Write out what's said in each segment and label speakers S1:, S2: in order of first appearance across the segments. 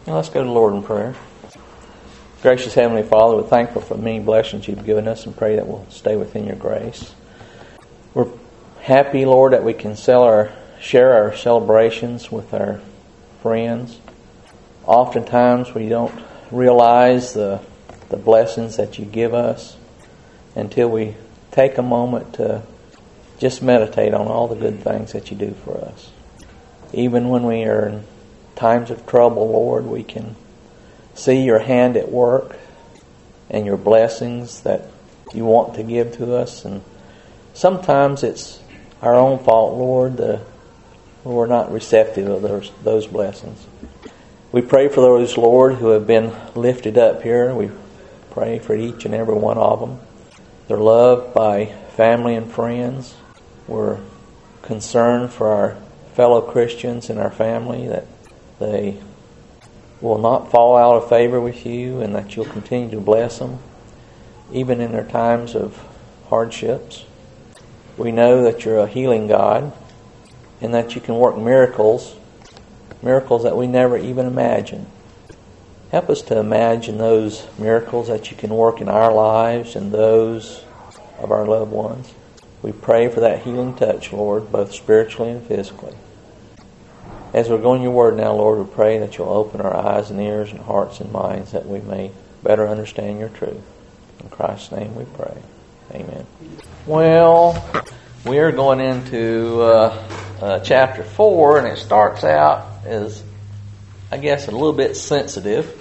S1: Now let's go to the Lord in prayer. Gracious Heavenly Father, we're thankful for the many blessings you've given us and pray that we'll stay within your grace. We're happy, Lord, that we can share our celebrations with our friends. Oftentimes we don't realize the blessings that you give us until we take a moment to just meditate on all the good things that you do for us. Even when we are in times of trouble, Lord, we can see your hand at work and your blessings that you want to give to us. And sometimes it's our own fault, Lord, that we're not receptive of those blessings. We pray for those, Lord, who have been lifted up here. We pray for each and every one of them. They're loved by family and friends. We're concerned for our fellow Christians in our family that they will not fall out of favor with you and that you'll continue to bless them, even in their times of hardships. We know that you're a healing God and that you can work miracles that we never even imagined. Help us to imagine those miracles that you can work in our lives and those of our loved ones. We pray for that healing touch, Lord, both spiritually and physically. As we're going your word now, Lord, we pray that you'll open our eyes and ears and hearts and minds that we may better understand your truth. In Christ's name we pray. Amen. Well, we are going into chapter 4, and it starts out as, I guess, a little bit sensitive,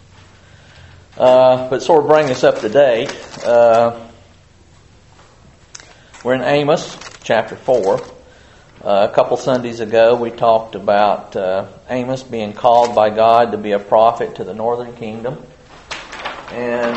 S1: but sort of bring us up to date. We're in Amos, chapter 4. A couple Sundays ago, we talked about Amos being called by God to be a prophet to the northern kingdom. And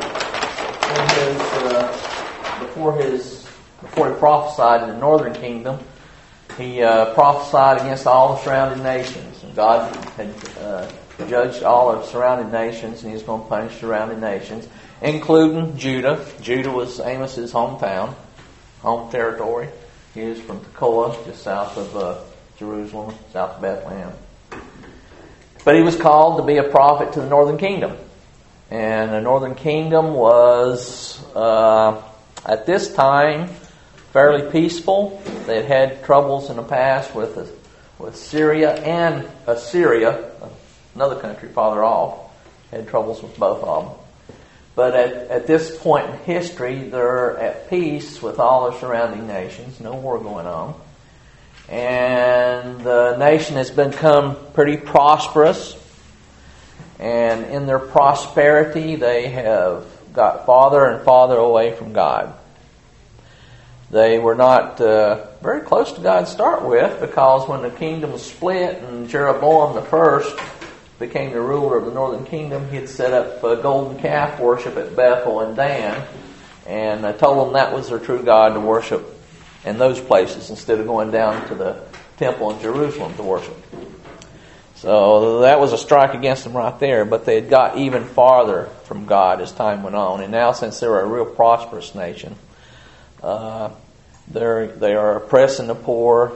S1: before he prophesied in the northern kingdom, he prophesied against all the surrounding nations. And God had judged all the surrounding nations, and he was going to punish surrounding nations, including Judah. Judah was Amos's hometown, home territory. He was from Tekoa, just south of Jerusalem, south of Bethlehem. But he was called to be a prophet to the northern kingdom. And the northern kingdom was, at this time, fairly peaceful. They had troubles in the past with Syria and Assyria, another country farther off, had troubles with both of them. But at this point in history, they're at peace with all the surrounding nations. No war going on. And the nation has become pretty prosperous. And in their prosperity, they have got farther and farther away from God. They were not very close to God to start with, because when the kingdom was split and Jeroboam the first became the ruler of the northern kingdom, he had set up golden calf worship at Bethel and Dan, and told them that was their true God to worship in those places instead of going down to the temple in Jerusalem to worship. So that was a strike against them right there, but they had got even farther from God as time went on. And now, since they were a real prosperous nation, they are oppressing the poor.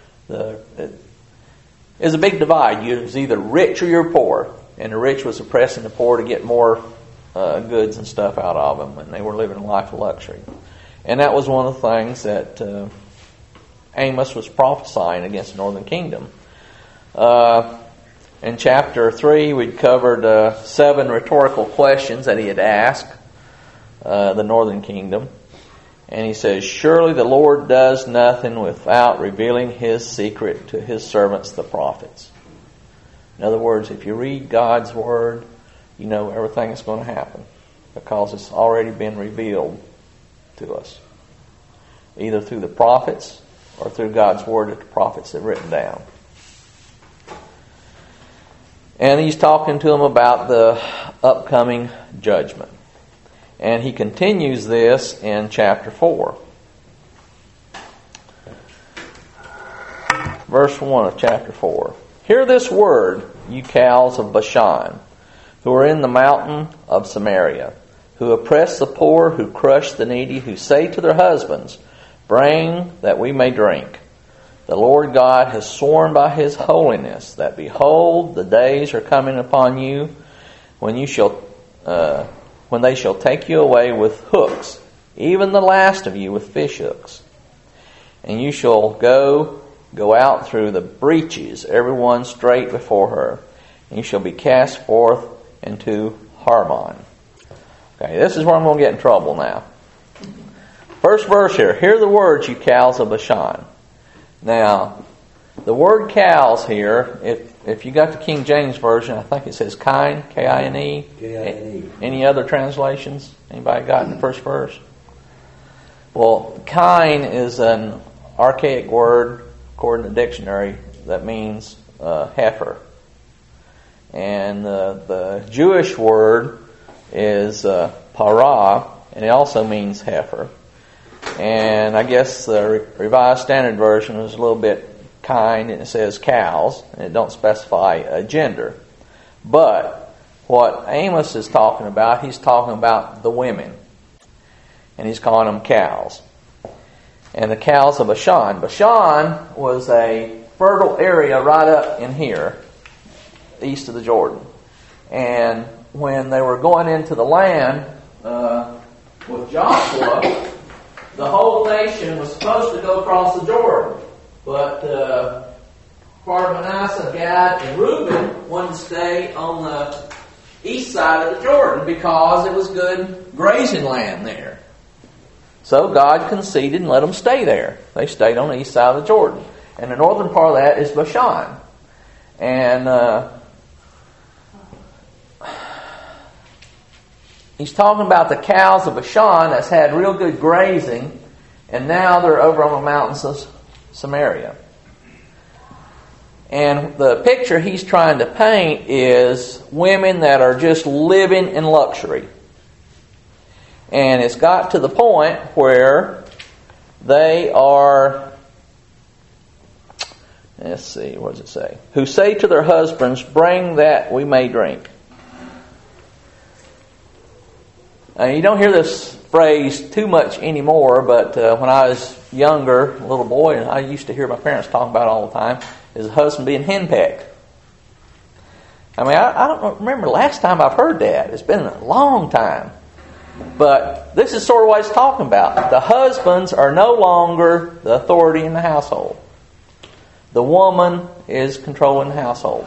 S1: There's a big divide. You're either rich or you're poor. And the rich was oppressing the poor to get more goods and stuff out of them. And they were living a life of luxury. And that was one of the things that Amos was prophesying against the northern kingdom. In chapter 3, we covered 7 rhetorical questions that he had asked the northern kingdom. And he says, "Surely the Lord does nothing without revealing his secret to his servants, the prophets." In other words, if you read God's word, you know everything that's going to happen, because it's already been revealed to us, either through the prophets or through God's word that the prophets have written down. And he's talking to them about the upcoming judgment. And he continues this in chapter 4. Verse 1 of chapter 4. "Hear this word, you cows of Bashan, who are in the mountain of Samaria, who oppress the poor, who crush the needy, who say to their husbands, 'Bring that we may drink.' The Lord God has sworn by His holiness that, behold, the days are coming upon you when they shall take you away with hooks, even the last of you with fish hooks. And you shall go out through the breaches, every one straight before her. And you shall be cast forth into Harmon. Okay, this is where I'm going to get in trouble now. First verse here. Hear the words, you cows of Bashan. Now, the word cows here, if you got the King James Version, I think it says kine, K-I-N-E.
S2: K-I-N-E.
S1: Any other translations? Anybody got in the first verse? Well, kine is an archaic word, according to the dictionary, that means heifer. And the Jewish word is parah, and it also means heifer. And I guess the Revised Standard Version is a little bit kind, and it says cows, and it don't specify a gender. But what Amos is talking about, he's talking about the women, and he's calling them cows. And the cows of Bashan. Bashan was a fertile area right up in here, east of the Jordan. And when they were going into the land with Joshua, the whole nation was supposed to go across the Jordan. But part of Manasseh, Gad, and Reuben wanted to stay on the east side of the Jordan because it was good grazing land there. So God conceded and let them stay there. They stayed on the east side of the Jordan. And the northern part of that is Bashan. And he's talking about the cows of Bashan that's had real good grazing, and now they're over on the mountains of Samaria. And the picture he's trying to paint is women that are just living in luxury. And it's got to the point where they are, let's see, what does it say? Who say to their husbands, bring that we may drink. You don't hear this phrase too much anymore, but when I was younger, a little boy, and I used to hear my parents talk about it all the time, is a husband being henpecked. I mean, I don't remember the last time I've heard that. It's been a long time. But this is sort of what it's talking about. The husbands are no longer the authority in the household. The woman is controlling the household.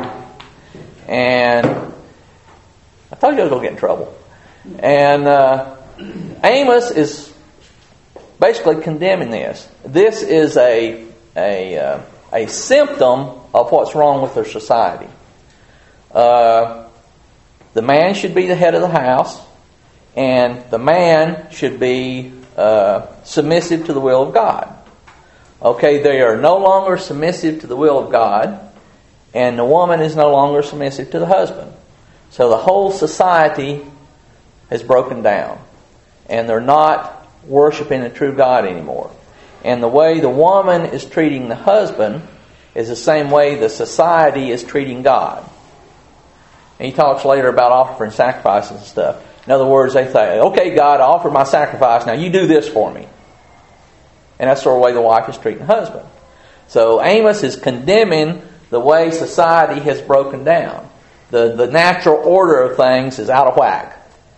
S1: And I told you I was going to get in trouble. And Amos is basically condemning this. This is a symptom of what's wrong with their society. The man should be the head of the house, and the man should be submissive to the will of God. Okay, they are no longer submissive to the will of God, and the woman is no longer submissive to the husband. So the whole society has broken down, and they're not worshiping the true God anymore. And the way the woman is treating the husband is the same way the society is treating God. And he talks later about offering sacrifices and stuff. In other words, they say, okay, God, I offer my sacrifice. Now you do this for me. And that's sort of the way the wife is treating the husband. So Amos is condemning the way society has broken down. The natural order of things is out of whack.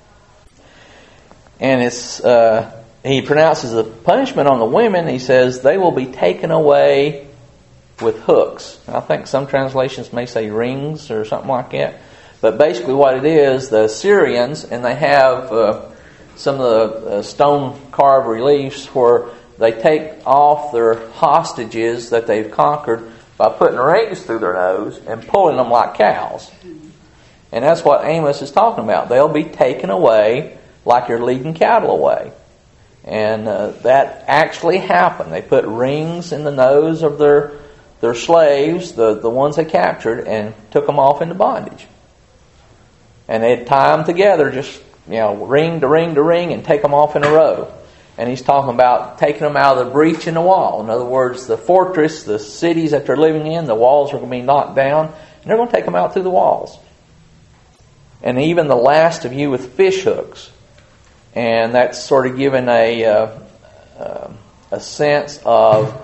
S1: And he pronounces the punishment on the women. He says they will be taken away with hooks. I think some translations may say rings or something like that. But basically what it is, the Assyrians, and they have some of the stone carved reliefs where they take off their hostages that they've conquered by putting rings through their nose and pulling them like cows. And that's what Amos is talking about. They'll be taken away like you're leading cattle away. And that actually happened. They put rings in the nose of their slaves, the ones they captured, and took them off into bondage. And they'd tie them together, just ring to ring to ring, and take them off in a row. And he's talking about taking them out of the breach in the wall. In other words, the fortress, the cities that they're living in, the walls are going to be knocked down, and they're going to take them out through the walls. And even the last of you with fish hooks. And that's sort of given a sense of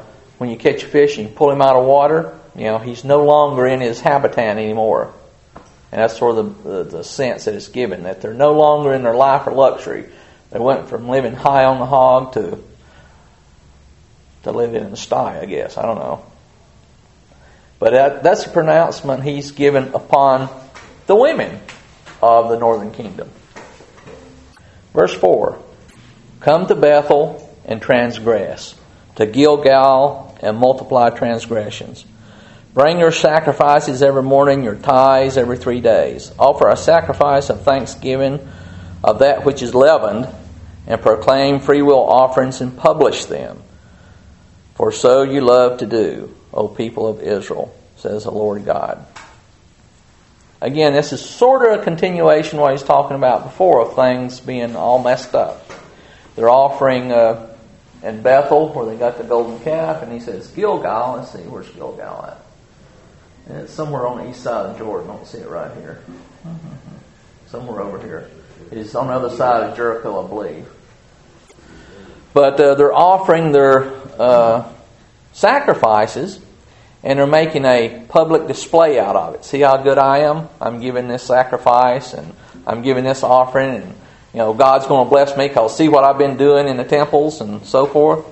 S1: when you catch a fish and you pull him out of water, he's no longer in his habitat anymore. And that's sort of the sense that it's given, that they're no longer in their life or luxury. They went from living high on the hog to living in the sty, I guess. I don't know. But that's a pronouncement he's given upon the women of the northern kingdom. Verse 4. Come to Bethel and transgress, to Gilgal and multiply transgressions. Bring your sacrifices every morning, your tithes every 3 days. Offer a sacrifice of thanksgiving of that which is leavened, and proclaim freewill offerings and publish them. For so you love to do, O people of Israel, says the Lord God. Again, this is sort of a continuation of what he's talking about before, of things being all messed up. They're offering in Bethel, where they got the golden calf, and he says Gilgal. Let's see, where's Gilgal at? And it's somewhere on the east side of Jordan. I don't see it right here. Somewhere over here. It's on the other side of Jericho, I believe. But they're offering their sacrifices, and they're making a public display out of it. See how good I am? I'm giving this sacrifice, and I'm giving this offering, and God's going to bless me because see what I've been doing in the temples and so forth.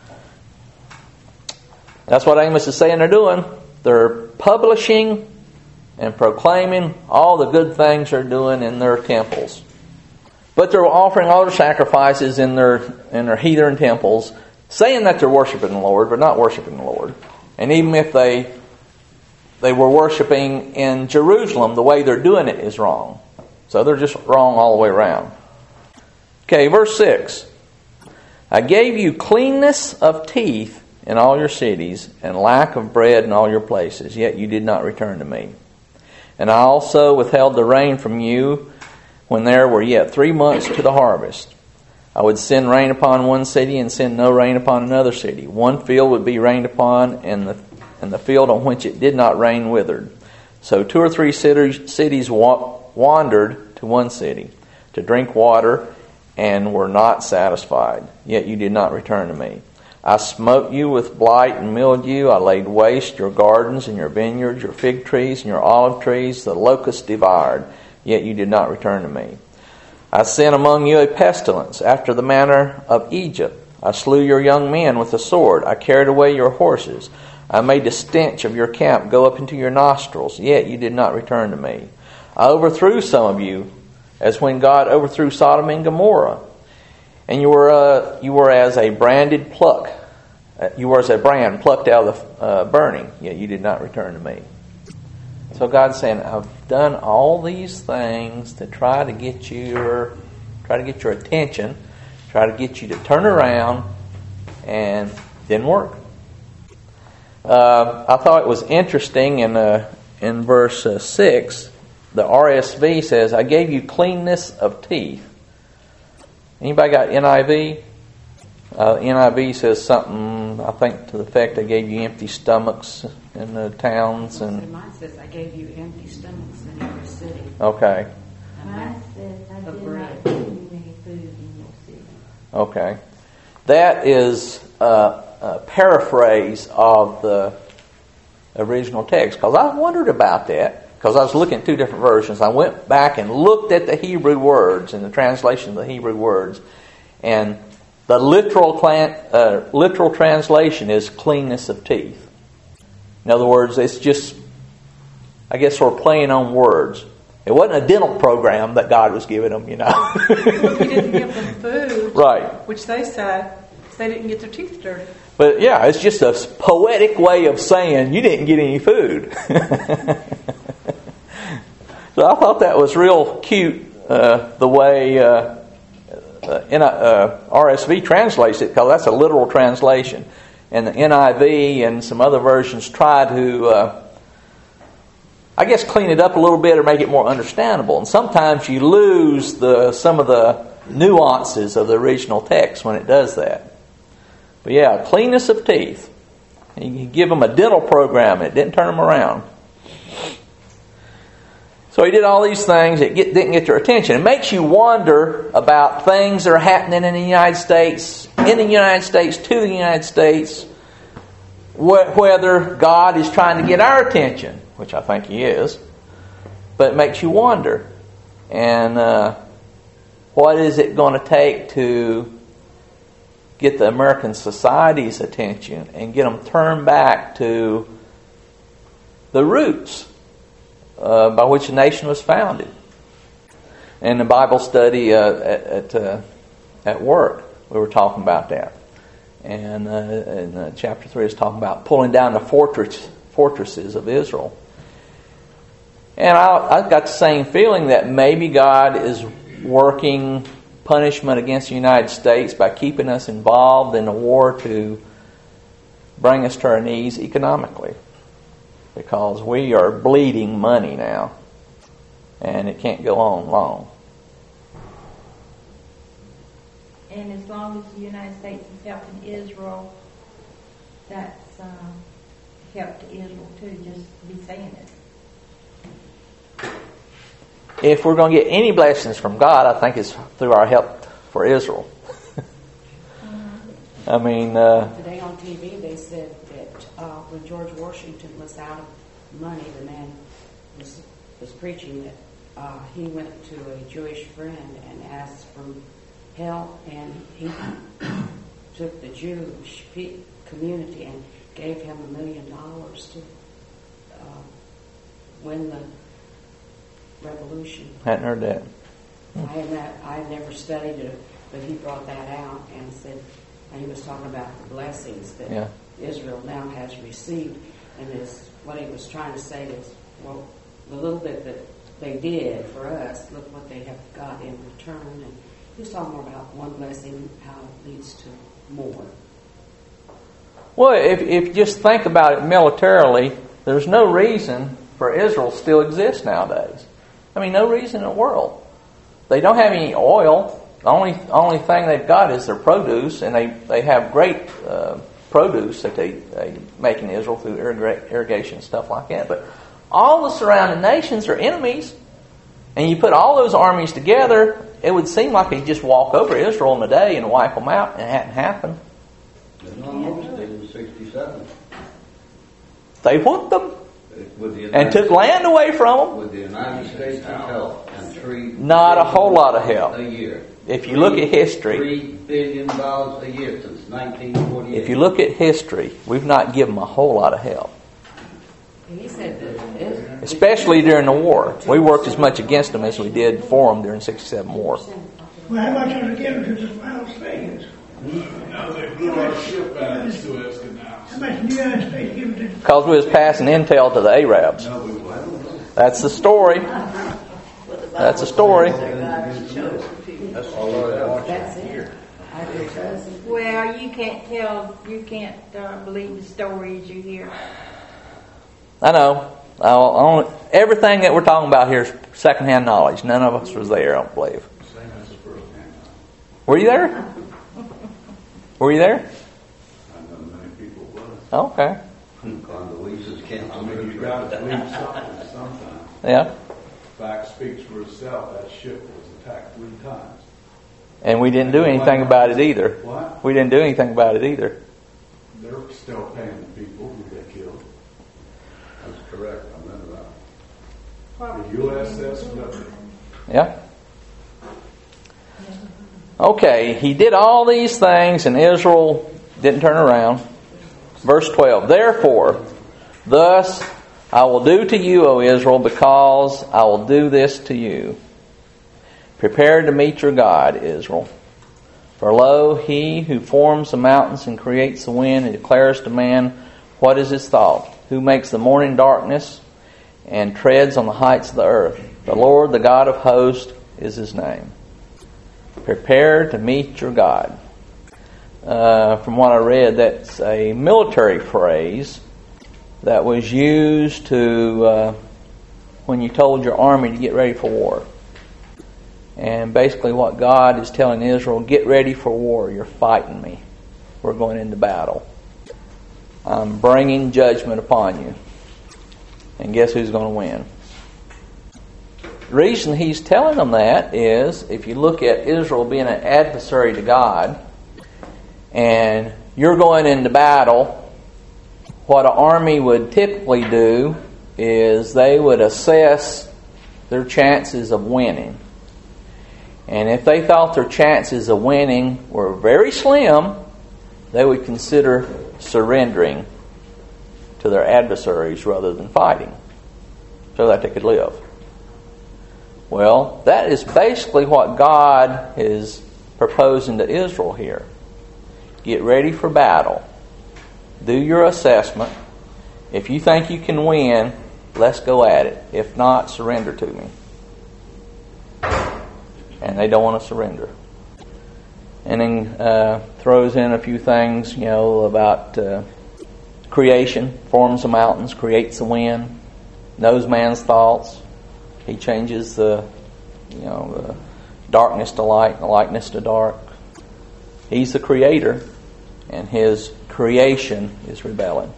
S1: That's what Amos is saying they're doing. They're publishing and proclaiming all the good things they're doing in their temples. But they're offering all their sacrifices in their heathen temples, saying that they're worshiping the Lord, but not worshiping the Lord. And even if they were worshiping in Jerusalem, the way they're doing it is wrong. So they're just wrong all the way around. Okay, verse 6. I gave you cleanness of teeth in all your cities, and lack of bread in all your places, yet you did not return to me. And I also withheld the rain from you when there were yet 3 months to the harvest. I would send rain upon one city and send no rain upon another city. One field would be rained upon, and the field on which it did not rain withered. So 2 or 3 cities wandered to one city to drink water and were not satisfied, yet you did not return to me. I smote you with blight and mildew. I laid waste your gardens and your vineyards, your fig trees and your olive trees. The locusts devoured, yet you did not return to me. I sent among you a pestilence after the manner of Egypt. I slew your young men with the sword. I carried away your horses. I made the stench of your camp go up into your nostrils, yet you did not return to me. I overthrew some of you, as when God overthrew Sodom and Gomorrah. And you were as a branded pluck. You were as a brand plucked out of the burning, yet you did not return to me. So God's saying, I've done all these things to try to get your attention, try to get you to turn around, and it didn't work. I thought it was interesting in verse 6, the RSV says, I gave you cleanness of teeth. Anybody got NIV? NIV says something, I think, to the effect they gave you empty stomachs in the towns. And
S2: mine says, I gave you empty stomachs in every city.
S1: Okay.
S3: Mine says, I did not give you any food in your city.
S1: Okay. That is a paraphrase of the original text, because I wondered about that. Because I was looking at 2 different versions. I went back and looked at the Hebrew words and the translation of the Hebrew words. And the literal translation is cleanness of teeth. In other words, it's just, I guess, sort of playing on words. It wasn't a dental program that God was giving them,
S4: Well, He didn't give them food.
S1: Right.
S4: Which they said they didn't get their teeth dirty.
S1: But yeah, it's just a poetic way of saying you didn't get any food. So I thought that was real cute, the way RSV translates it, because that's a literal translation. And the NIV and some other versions try to, I guess, clean it up a little bit or make it more understandable. And sometimes you lose some of the nuances of the original text when it does that. But yeah, cleanness of teeth. You give them a dental program and it didn't turn them around. So he did all these things. It didn't get their attention. It makes you wonder about things that are happening in the United States, to the United States, whether God is trying to get our attention, which I think He is, but it makes you wonder. And what is it going to take to get the American society's attention and get them turned back to the roots by which the nation was founded? In the Bible study at work, we were talking about that. And in chapter 3 is talking about pulling down the fortresses of Israel. And I've got the same feeling that maybe God is working punishment against the United States by keeping us involved in a war to bring us to our knees economically. Because we are bleeding money now. And it can't go on long.
S3: And as long as the United States is helping Israel, that's help to Israel too, just to be saying it.
S1: If we're going to get any blessings from God, I think it's through our help for Israel. I mean...
S2: today on TV they said that when George Washington was out of money, the man was preaching that he went to a Jewish friend and asked for help, and he took the Jewish community and gave him $1 million to win the revolution.
S1: Hadn't heard that.
S2: I had never studied it, but he brought that out and said, and he was talking about the blessings that Israel now has received, and what he was trying to say is, well, the little bit that they did for us, look what they have got in return. And he was talking more about one blessing, how it leads to more.
S1: Well, if you just think about it militarily, there's no reason for Israel to still exist nowadays. I mean, no reason in the world. They don't have any oil. The only thing they've got is their produce, and they have great produce that they make in Israel through irrigation and stuff like that. But all the surrounding nations are enemies, and you put all those armies together, it would seem like they just walk over Israel in a day and wipe them out, and it hadn't happened.
S5: Almost did in 67.
S1: They whooped them and took land away from them.
S5: With the United States' help and
S1: not a whole lot of help.
S5: A year.
S1: If you look at history,
S5: $3 billion a year since 1948.
S1: If you look at history, we've not given them a whole lot of help.
S2: He said that,
S1: especially during the war. We worked as much against them as we did for them during the 67 war.
S6: Well, how much are they giving to the Palestinians?
S7: No, they blew our ship out of the Suez Canal.
S6: How much the United States giving to?
S1: Because we was passing intel to the Arabs.
S7: No, we wasn't.
S1: That's the story. That's the story.
S5: That's all
S2: that's it.
S3: Well, you can't believe the stories you hear.
S1: I know. Everything that we're talking about here is secondhand knowledge. None of us was there, I don't believe.
S7: Same as the first-hand.
S1: Were you there? Were you there?
S7: I know many people was.
S1: Okay.
S5: Condoleezza's canceled.
S7: I mean, you got to believe something sometimes.
S1: Yeah.
S7: Fact speaks for itself. That ship was attacked 3 times.
S1: And we didn't do anything about it either.
S7: What?
S1: We didn't do anything about it either.
S7: They're still paying the people who they killed.
S5: That's correct. I remember that.
S7: The USS Liberty.
S1: Yeah. Okay, he did all these things and Israel didn't turn around. Verse 12, therefore, thus I will do to you, O Israel, because I will do this to you. Prepare to meet your God, Israel. For lo, he who forms the mountains and creates the wind and declares to man what is his thought, who makes the morning darkness and treads on the heights of the earth. The Lord, the God of hosts, is his name. Prepare to meet your God. From what I read, that's a military phrase that was used to when you told your army to get ready for war. And basically what God is telling Israel, get ready for war. You're fighting me. We're going into battle. I'm bringing judgment upon you. And guess who's going to win? The reason he's telling them that is, if you look at Israel being an adversary to God, and you're going into battle, what an army would typically do is they would assess their chances of winning. And if they thought their chances of winning were very slim, they would consider surrendering to their adversaries rather than fighting so that they could live. Well, that is basically what God is proposing to Israel here. Get ready for battle. Do your assessment. If you think you can win, let's go at it. If not, surrender to me. And they don't want to surrender. And then throws in a few things, about creation. Forms the mountains, creates the wind, knows man's thoughts. He changes the darkness to light, the lightness to dark. He's the creator, and his creation is rebelling.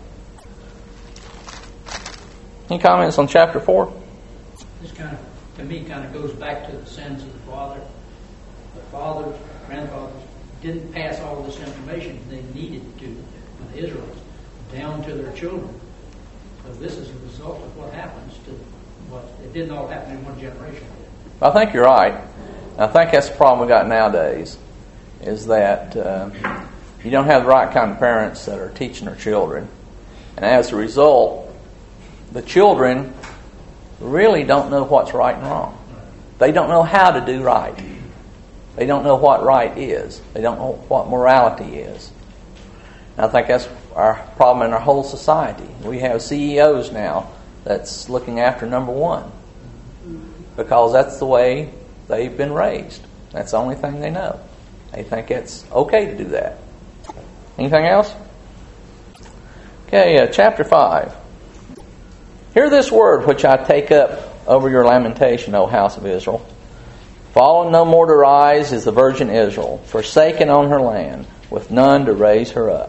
S1: Any comments on chapter 4?
S8: This to me goes back to the sins of the father. The fathers, grandfathers didn't pass all this information they needed to with the Israelites down to their children. So this is a result of what happens to what it didn't all happen in one generation.
S1: I think you're right. I think that's the problem we got nowadays, is that you don't have the right kind of parents that are teaching their children. And as a result, the children really don't know what's right and wrong. They don't know how to do right. They don't know what right is. They don't know what morality is. And I think that's our problem in our whole society. We have CEOs now that's looking after number one because that's the way they've been raised. That's the only thing they know. They think it's okay to do that. Anything else? Okay, chapter 5. Hear this word which I take up over your lamentation, O house of Israel. Fallen no more to rise is the virgin Israel, forsaken on her land, with none to raise her up.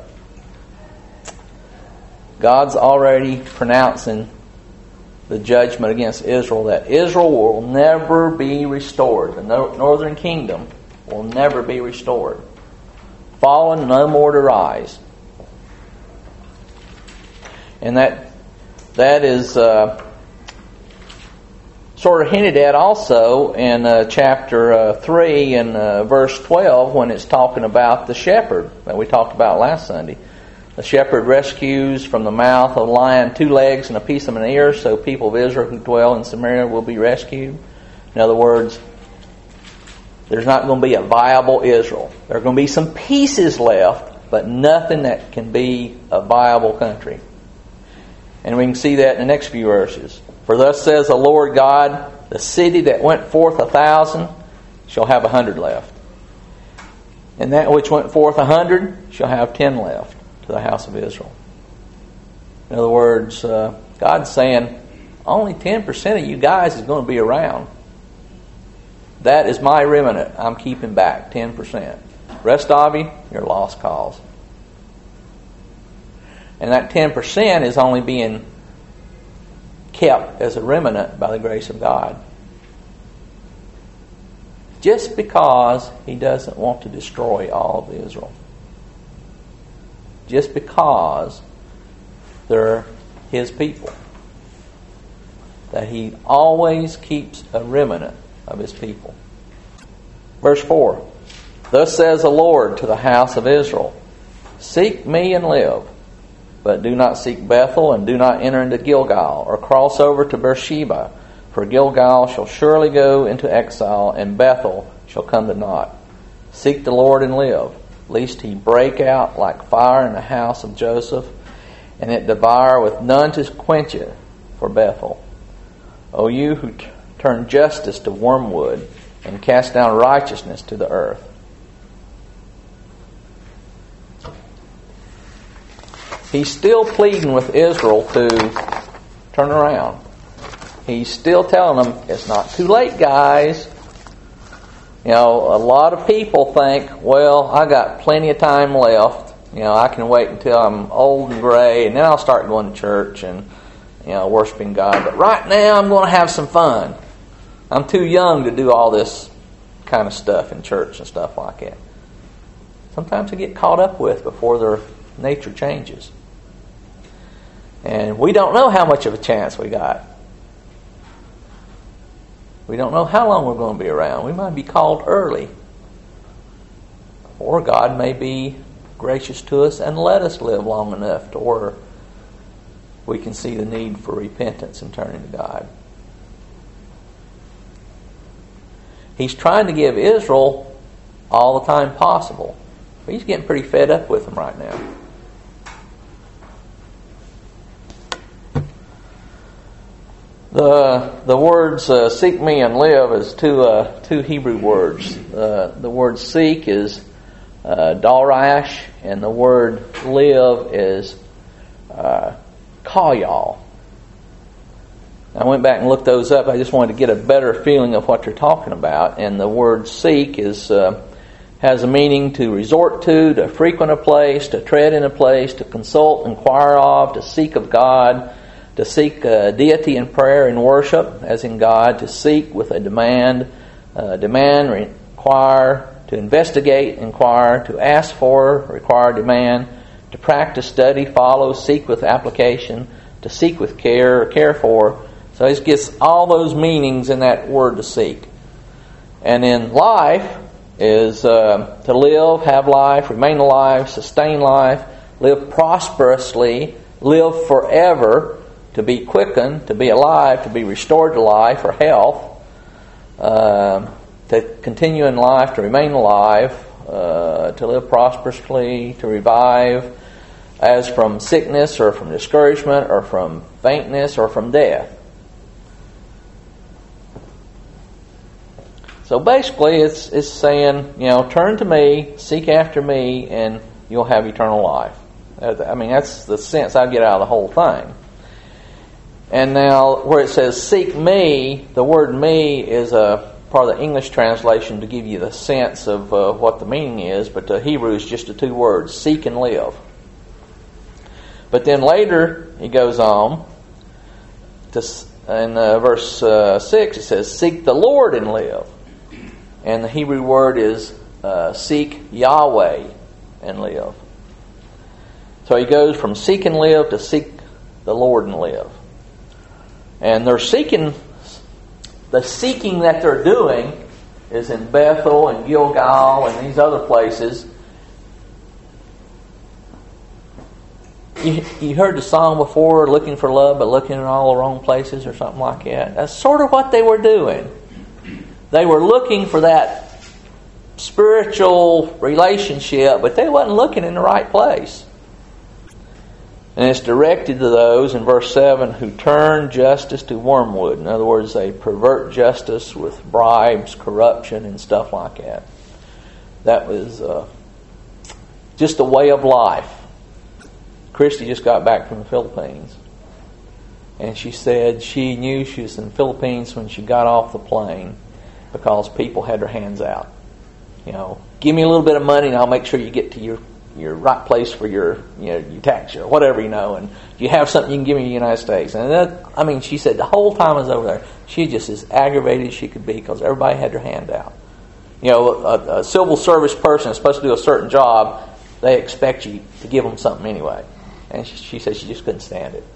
S1: God's already pronouncing the judgment against Israel, that Israel will never be restored. The northern kingdom will never be restored. Fallen no more to rise. And that is sort of hinted at also in chapter 3 and verse 12 when it's talking about the shepherd that we talked about last Sunday. The shepherd rescues from the mouth of a lion 2 legs and a piece of an ear, so people of Israel who dwell in Samaria will be rescued. In other words, there's not going to be a viable Israel. There are going to be some pieces left, but nothing that can be a viable country. And we can see that in the next few verses. For thus says the Lord God, the city that went forth 1,000 shall have 100 left. And that which went forth 100 shall have 10 left to the house of Israel. In other words, God's saying, only 10% of you guys is going to be around. That is my remnant. I'm keeping back 10%. Rest of you, you're lost cause. And that 10% is only being kept as a remnant by the grace of God. Just because He doesn't want to destroy all of Israel. Just because they're His people. That He always keeps a remnant of His people. Verse 4. Thus says the Lord to the house of Israel, seek me and live. But do not seek Bethel, and do not enter into Gilgal, or cross over to Beersheba. For Gilgal shall surely go into exile, and Bethel shall come to naught. Seek the Lord and live, lest He break out like fire in the house of Joseph, and it devour with none to quench it for Bethel. O you who turn justice to wormwood, and cast down righteousness to the earth. He's still pleading with Israel to turn around. He's still telling them, it's not too late, guys. A lot of people think, well, I got plenty of time left. I can wait until I'm old and gray, and then I'll start going to church and, worshiping God. But right now, I'm going to have some fun. I'm too young to do all this kind of stuff in church and stuff like that. Sometimes they get caught up with before their nature changes. And we don't know how much of a chance we got. We don't know how long we're going to be around. We might be called early. Or God may be gracious to us and let us live long enough to where we can see the need for repentance and turning to God. He's trying to give Israel all the time possible. But he's getting pretty fed up with them right now. The words seek me and live is two Hebrew words. The word seek is darash, and the word live is kayal. I went back and looked those up. I just wanted to get a better feeling of what you're talking about. And the word seek is has a meaning to resort to frequent a place, to tread in a place, to consult, inquire of, to seek of God, to seek deity in prayer and worship, as in God, to seek with a demand, require, to investigate, inquire, to ask for, require, demand, to practice, study, follow, seek with application, to seek with care, or care for. So it gets all those meanings in that word to seek. And in life is to live, have life, remain alive, sustain life, live prosperously, live forever, to be quickened, to be alive, to be restored to life or health, to continue in life, to remain alive, to live prosperously, to revive, as from sickness or from discouragement or from faintness or from death. So basically it's saying, turn to me, seek after me, and you'll have eternal life. I mean, that's the sense I get out of the whole thing. And now, where it says seek me, the word me is a part of the English translation to give you the sense of what the meaning is, but the Hebrew is just the two words, seek and live. But then later, he goes on, in verse 6, it says, seek the Lord and live. And the Hebrew word is seek Yahweh and live. So he goes from seek and live to seek the Lord and live. And they're seeking, the seeking that they're doing is in Bethel and Gilgal and these other places. You heard the song before, looking for love but looking in all the wrong places or something like that. That's sort of what they were doing. They were looking for that spiritual relationship, but they wasn't looking in the right place. And it's directed to those in verse 7 who turn justice to wormwood. In other words, they pervert justice with bribes, corruption, and stuff like that. That was just a way of life. Christy just got back from the Philippines. And she said she knew she was in the Philippines when she got off the plane because people had their hands out. Give me a little bit of money and I'll make sure you get to your right place for your tax or whatever, and if you have something you can give me in the United States. And she said the whole time I was over there, she just as aggravated as she could be because everybody had their hand out. A civil service person is supposed to do a certain job, they expect you to give them something anyway. And she said she just couldn't stand it.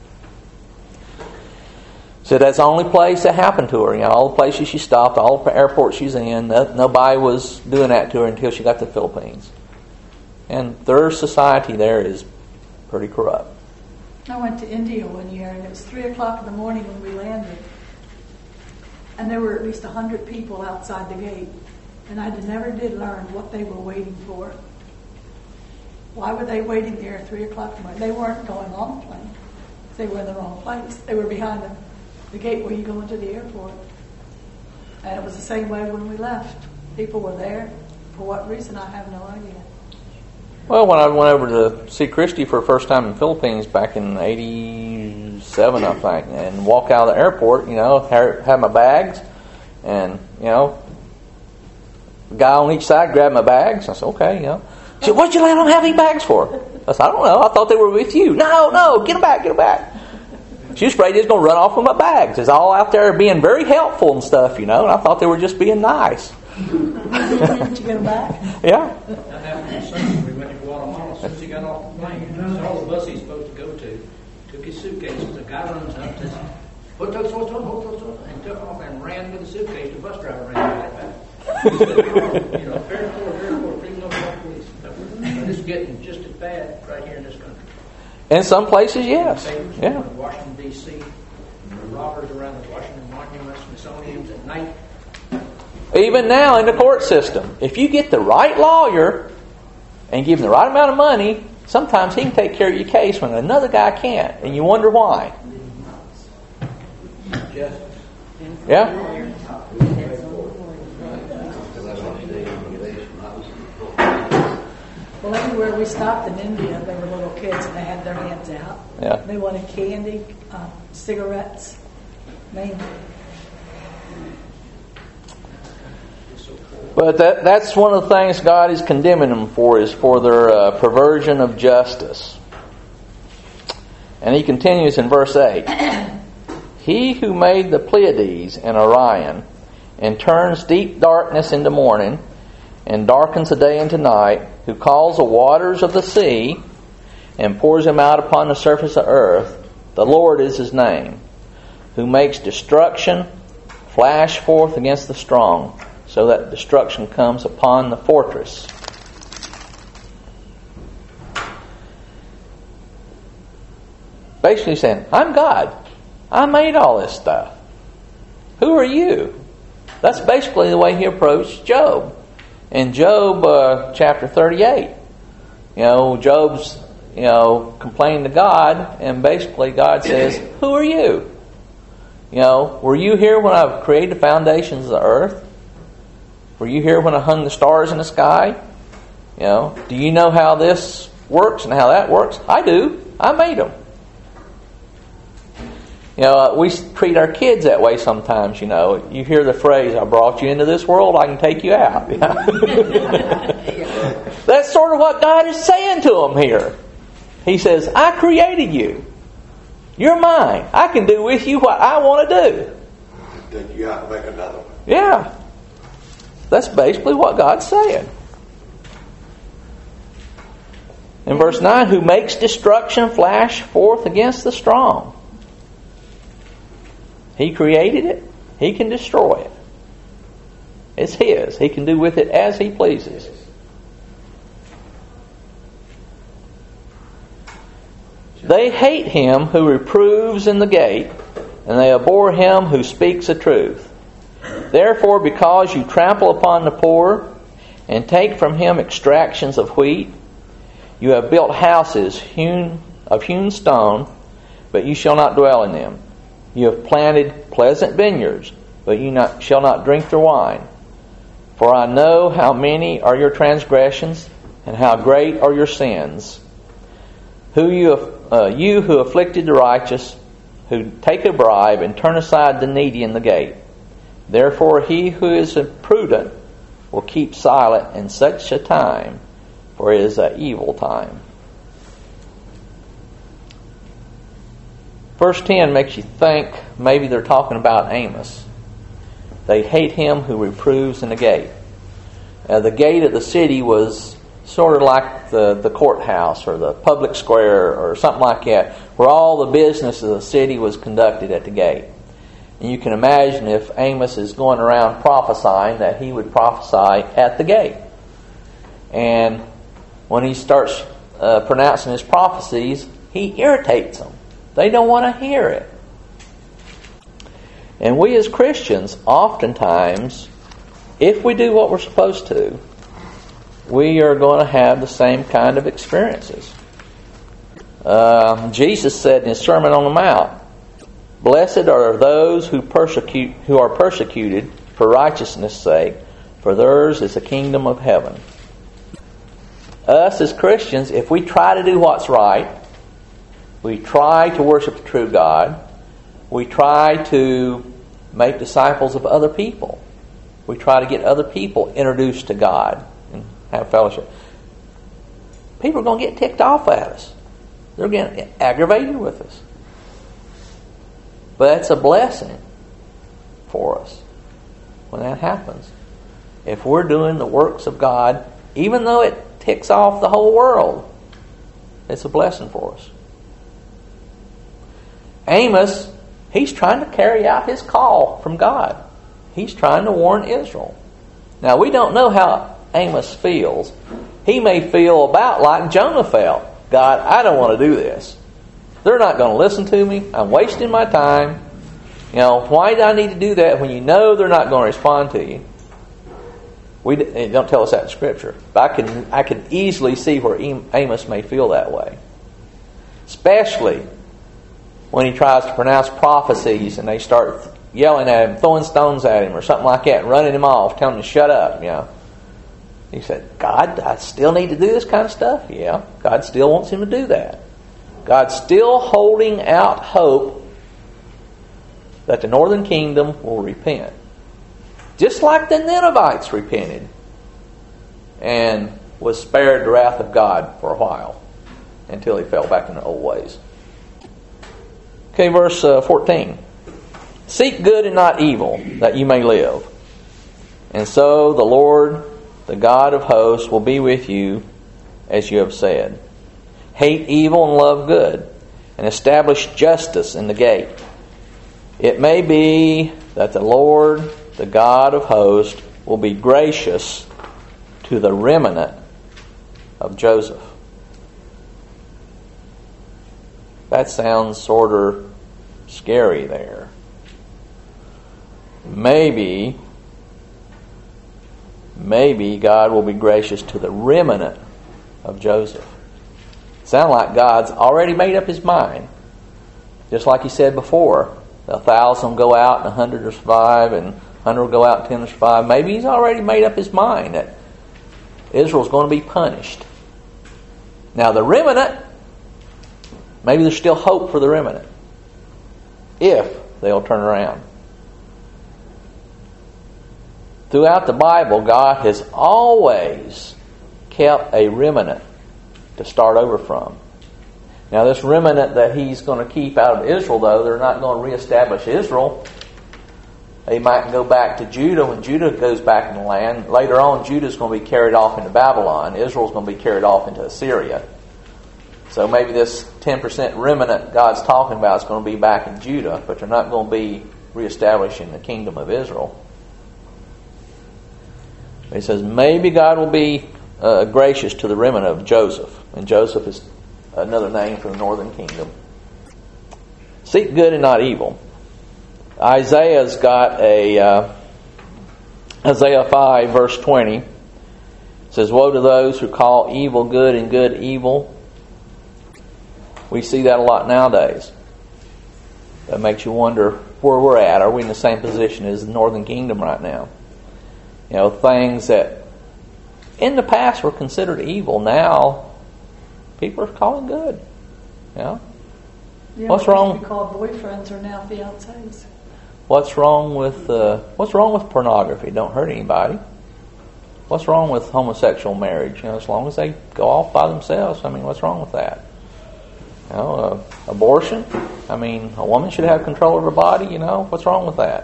S1: So that's the only place that happened to her. All the places she stopped, all the airports she was in, nobody was doing that to her until she got to the Philippines. And their society there is pretty corrupt.
S4: I went to India one year, and it was 3 o'clock in the morning when we landed. And there were at least 100 people outside the gate. And I never did learn what they were waiting for. Why were they waiting there at 3 o'clock in the morning? They weren't going on the plane. They were in the wrong place. They were behind the gate where you go into the airport. And it was the same way when we left. People were there. For what reason, I have no idea.
S1: Well, when I went over to see Christy for the first time in the Philippines back in 87, I think, and walk out of the airport, had my bags, and, the guy on each side grabbed my bags. I said, okay, She said, what'd you let them have any bags for? I said, I don't know. I thought they were with you. No, get them back. She was afraid he was going to run off with my bags. It's all out there being very helpful and stuff, and I thought they were just being nice.
S4: Did you get them back?
S1: Yeah.
S8: That happened in we went to Guatemala as soon as he got off the plane. That's all the bus he's supposed to go to. Took his suitcase guy runs up and says, put those sorts on, and took off and ran with the suitcase. The bus driver ran right back. Airport, bring those police. But it's getting just as bad right here in this country.
S1: In some places, yes. Yeah.
S8: Washington, D.C., robbers around the Washington Monument, Smithsonian's at night.
S1: Even now in the court system, if you get the right lawyer and give him the right amount of money, sometimes he can take care of your case when another guy can't, and you wonder why. Yeah?
S4: Well, everywhere we stopped in India, there were little kids and they had their hands out.
S1: Yeah.
S4: They wanted candy, cigarettes, mainly.
S1: But that's one of the things God is condemning them for, is for their perversion of justice. And he continues in verse 8. He who made the Pleiades and Orion, and turns deep darkness into morning, and darkens the day into night, who calls the waters of the sea, and pours them out upon the surface of earth, the Lord is his name, who makes destruction flash forth against the strong, so that destruction comes upon the fortress. Basically saying, I'm God. I made all this stuff. Who are you? That's basically the way he approached Job. In Job chapter 38, Job's complaining to God, and basically God says, who are you? Were you here when I created the foundations of the earth? Were you here when I hung the stars in the sky? Do you know how this works and how that works? I do. I made them. We treat our kids that way sometimes. You hear the phrase, I brought you into this world, I can take you out. That's sort of what God is saying to them here. He says, I created you. You're mine. I can do with you what I want to do.
S9: Take you out and make another one.
S1: Yeah. That's basically what God's saying. In verse 9, who makes destruction flash forth against the strong. He created it. He can destroy it. It's his. He can do with it as he pleases. They hate him who reproves in the gate, and they abhor him who speaks the truth. Therefore, because you trample upon the poor, and take from him extractions of wheat, you have built houses of hewn stone, but you shall not dwell in them. You have planted pleasant vineyards, but you shall not drink their wine. For I know how many are your transgressions, and how great are your sins. You who afflicted the righteous, who take a bribe and turn aside the needy in the gate. Therefore he who is prudent will keep silent in such a time, for it is an evil time. Verse 10 makes you think maybe they're talking about Amos. They hate him who reproves in the gate. The gate of the city was sort of like the courthouse or the public square or something like that, where all the business of the city was conducted at the gate. And you can imagine if Amos is going around prophesying, that he would prophesy at the gate. And when he starts pronouncing his prophecies, he irritates them. They don't want to hear it. And we as Christians, oftentimes, if we do what we're supposed to, we are going to have the same kind of experiences. Jesus said in his Sermon on the Mount, blessed are those who are persecuted for righteousness' sake, for theirs is the kingdom of heaven. Us as Christians, if we try to do what's right, we try to worship the true God, we try to make disciples of other people, we try to get other people introduced to God and have fellowship, people are going to get ticked off at us. They're getting aggravated with us. But it's a blessing for us when that happens. If we're doing the works of God, even though it ticks off the whole world, it's a blessing for us. Amos, he's trying to carry out his call from God. He's trying to warn Israel. Now, we don't know how Amos feels. He may feel about like Jonah felt. God, I don't want to do this. They're not going to listen to me. I'm wasting my time. Why do I need to do that when you know they're not going to respond to you? It don't tell us that in Scripture. But I can easily see where Amos may feel that way. Especially when he tries to pronounce prophecies and they start yelling at him, throwing stones at him or something like that, and running him off, telling him to shut up. He said, God, I still need to do this kind of stuff? Yeah, God still wants him to do that. God's still holding out hope that the northern kingdom will repent. Just like the Ninevites repented and was spared the wrath of God for a while until he fell back in the old ways. Okay, verse 14. Seek good and not evil, that you may live. And so the Lord, the God of hosts, will be with you as you have said. Hate evil and love good, and establish justice in the gate. It may be that the Lord, the God of hosts, will be gracious to the remnant of Joseph. That sounds sort of scary there. Maybe God will be gracious to the remnant of Joseph. Sound like God's already made up his mind. Just like he said before, 1,000 will go out and 100 will survive, and 100 will go out and 10 will survive. Maybe he's already made up his mind that Israel's going to be punished. Now the remnant, maybe there's still hope for the remnant if they'll turn around. Throughout the Bible, God has always kept a remnant to start over from. Now this remnant that he's going to keep out of Israel, though, they're not going to reestablish Israel. They might go back to Judah when Judah goes back in the land. Later on, Judah's going to be carried off into Babylon. Israel's going to be carried off into Assyria. So maybe this 10% remnant God's talking about is going to be back in Judah, but they're not going to be reestablishing the kingdom of Israel. He says, maybe God will be gracious to the remnant of Joseph. And Joseph is another name for the northern kingdom. Seek good and not evil. Isaiah's got Isaiah 5 verse 20. It says, woe to those who call evil good and good evil. We see that a lot nowadays. That makes you wonder where we're at. Are we in the same position as the northern kingdom right now? Things that in the past were considered evil, now people are calling good. What's wrong?
S4: We call boyfriends are now fiancés.
S1: What's wrong with pornography? Don't hurt anybody. What's wrong with homosexual marriage? As long as they go off by themselves. What's wrong with that? Abortion. A woman should have control of her body. What's wrong with that?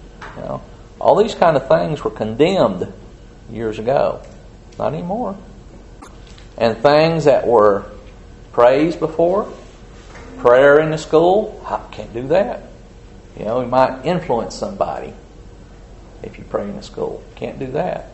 S1: All these kind of things were condemned years ago. Not anymore. And things that were praised before, prayer in the school, I can't do that. We might influence somebody if you pray in the school. Can't do that.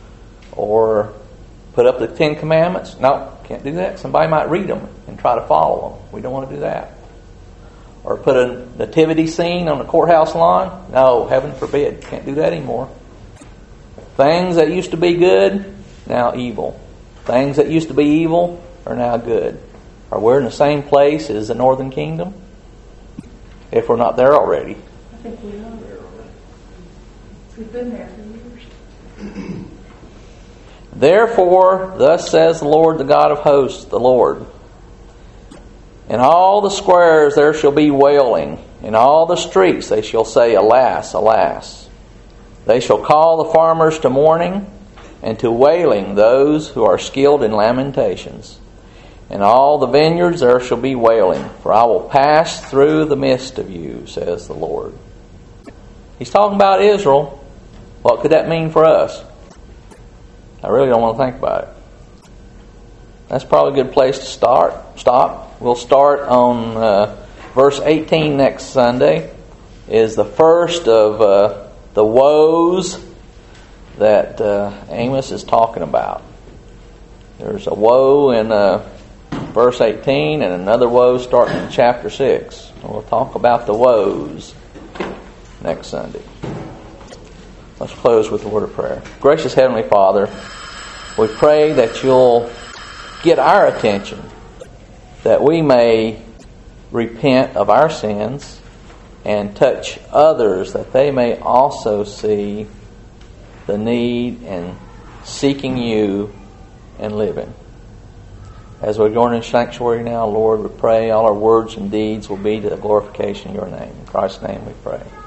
S1: Or put up the 10 Commandments. No, can't do that. Somebody might read them and try to follow them. We don't want to do that. Or put a nativity scene on the courthouse lawn. No, heaven forbid. Can't do that anymore. Things that used to be good, now evil. Things that used to be evil are now good. Are we in the same place as the northern kingdom? If we're not there already.
S4: I think we are. We've been there for years.
S1: Therefore, thus says the Lord, the God of hosts, the Lord. In all the squares there shall be wailing. In all the streets they shall say, alas, alas. They shall call the farmers to mourning, and to wailing those who are skilled in lamentations. In all the vineyards there shall be wailing, for I will pass through the midst of you, says the Lord. He's talking about Israel. What could that mean for us? I really don't want to think about it. That's probably a good place to stop. We'll start on Verse 18 next Sunday is the first of the woes that Amos is talking about. There's a woe in verse 18 and another woe starting in chapter 6. We'll talk about the woes next Sunday. Let's close with a word of prayer. Gracious Heavenly Father, we pray that you'll get our attention, that we may repent of our sins and touch others, that they may also see the need in seeking you and living. As we're going in sanctuary now, Lord, we pray all our words and deeds will be to the glorification of your name. In Christ's name we pray.